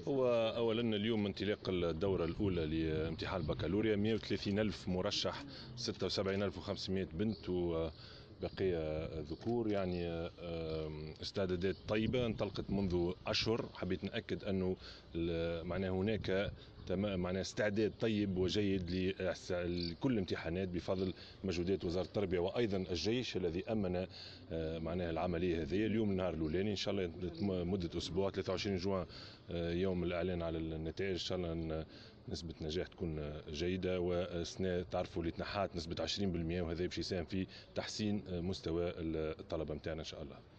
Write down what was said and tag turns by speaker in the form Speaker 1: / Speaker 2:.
Speaker 1: هو اولا اليوم انطلاق الدوره الاولى لامتحان البكالوريا، 130 الف مرشح، 76500 بنت وبقية ذكور. يعني استعدادات طيبة انطلقت منذ أشهر. حبيت نأكد أنه معناه هناك معناه استعداد طيب وجيد لكل الامتحانات بفضل مجهودات وزارة التربية وأيضا الجيش الذي أمن معناه العملية هذه. اليوم النهار الأولاني إن شاء الله مدة أسبوع، 23 جوان يوم الإعلان على النتائج. إن شاء الله نسبة نجاح تكون جيدة، والسنة تعرفوا اللي تنحات نسبة 20%، وهذا باش يساهم في تحسين مستوى الطلبة متاعنا إن شاء الله.